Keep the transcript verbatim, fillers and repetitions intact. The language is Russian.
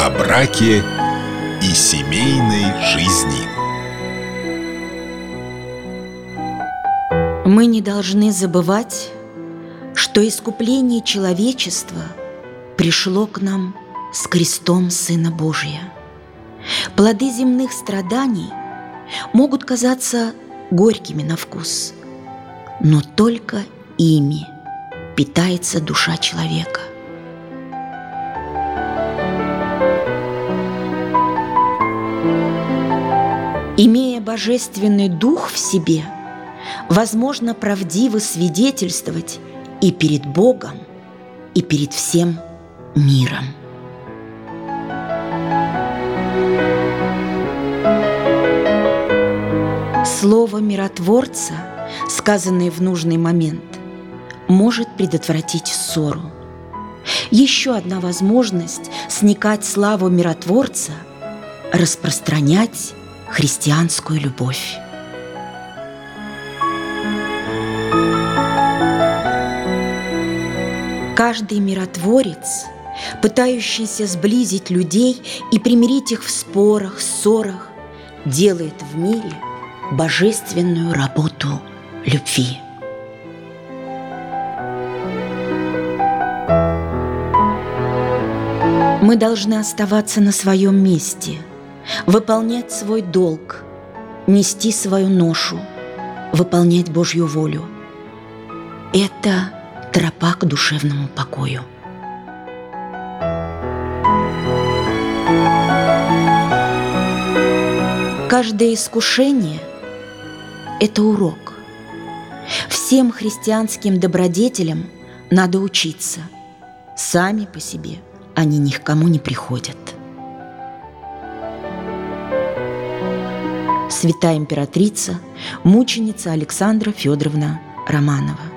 О браке и семейной жизни. Мы не должны забывать, что искупление человечества пришло к нам с крестом Сына Божия. Плоды земных страданий могут казаться горькими на вкус, но только ими питается душа человека. Имея Божественный Дух в себе, возможно правдиво свидетельствовать и перед Богом, и перед всем миром. Слово миротворца, сказанное в нужный момент, может предотвратить ссору. Еще одна возможность сникать славу миротворца – распространять христианскую любовь. Каждый миротворец, пытающийся сблизить людей и примирить их в спорах, ссорах, делает в мире божественную работу любви. Мы должны оставаться на своем месте, выполнять свой долг, нести свою ношу, выполнять Божью волю. Это тропа к душевному покою. Каждое искушение – это урок. Всем христианским добродетелям надо учиться. Сами по себе они ни к кому не приходят. Святая императрица, мученица Александра Федоровна Романова.